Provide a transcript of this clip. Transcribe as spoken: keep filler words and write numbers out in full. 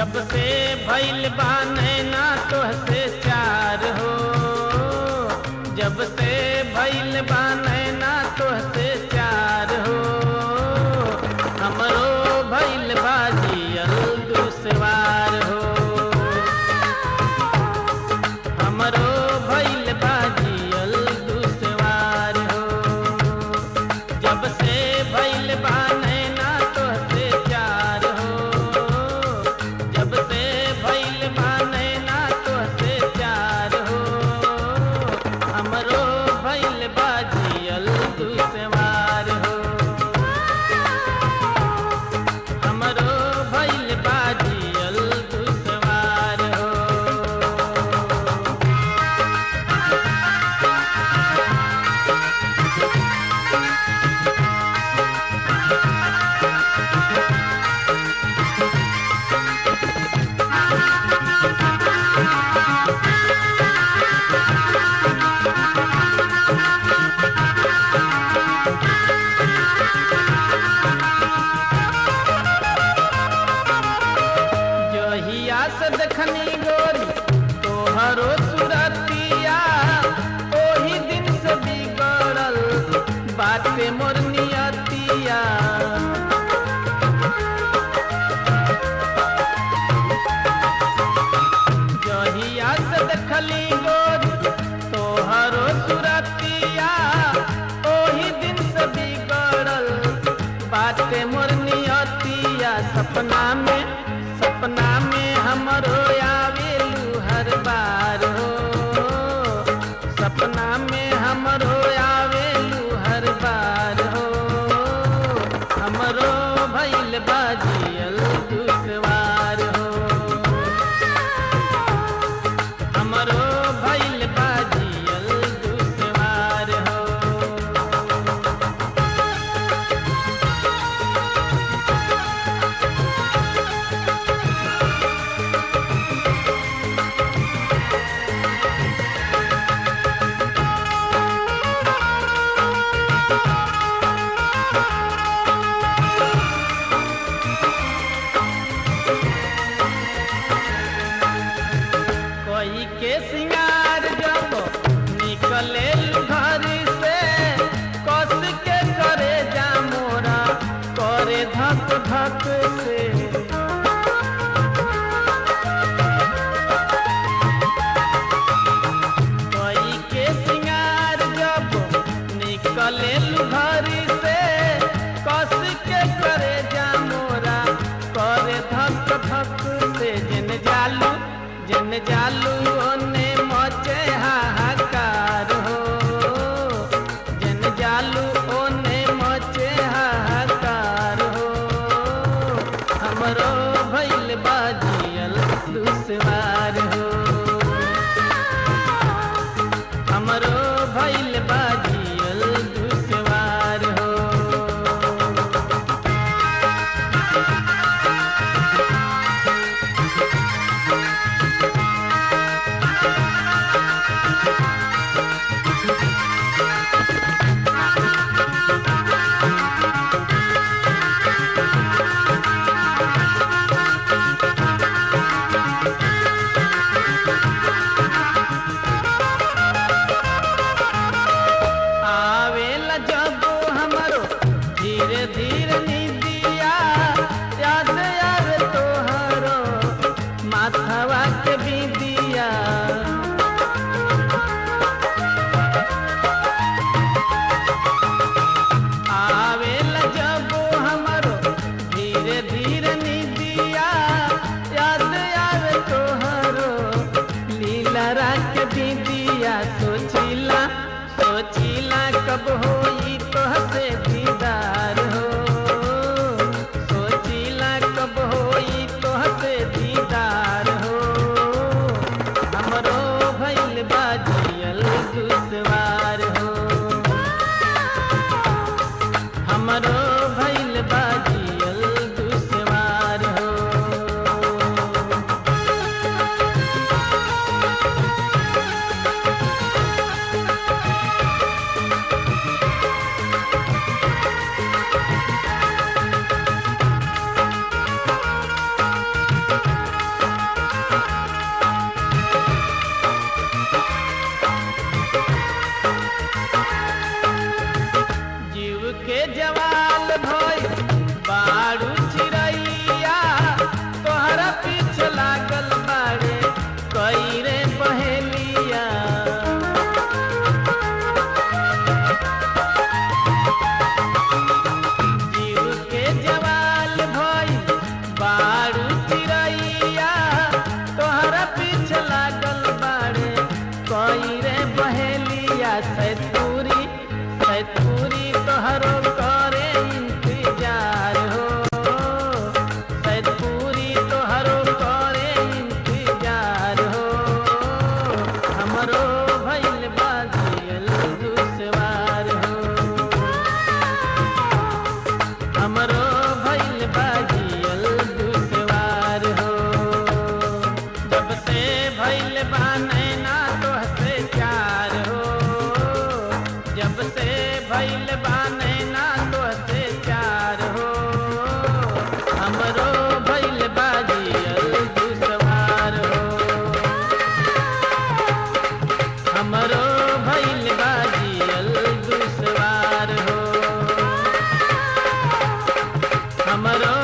जब से भइल बा नैना तोहसे चार हो, जब से भइल बा नैना तोहसे चार हो, हमरो भइल बा जियल दुश्वार हो, हमरो भइल बा जियल दुश्वार हो। जब से भइल बा नैना तोहसे चार हो, जब से भइल बा नैना तोहसे चार हो, हमरो भइल बा जियल दुश्वार हो, हमरो भइल बा जियल दुश्वार हो। जहिया से देखनी गोरी तोहरो सुरतिया, ओही दिन से बिगड़ल बाटे मोर नियतिया। जहिया से देखली गोरी तोहरो सुरतिया, ओही दिन से बिगड़ल बाटे मोर नियतिया। सपना में सपना में हमरो आवेलू हर बार हो, सपना में हमरो आवेलू हर बार हो, हमरो भइल बा जियल दुश्वार हो, हमरो भइल बा जियल दुश्वार हो। कोई के सिंगार जब निकले घर से, कस के करे जा मोरा करे धक धक से। कोई के सिंगार जब निकले घर से, कस के करे जा मोरा करे धक धक से। जिन जालू जिन जालू ओने मचे हाहाकार हो, जिन जालू ओने मचे हाहाकार हो, हमरो भइल बा जियल दुश्वार हो, हमरो भइल बा जियल दुश्वार हो। हमरो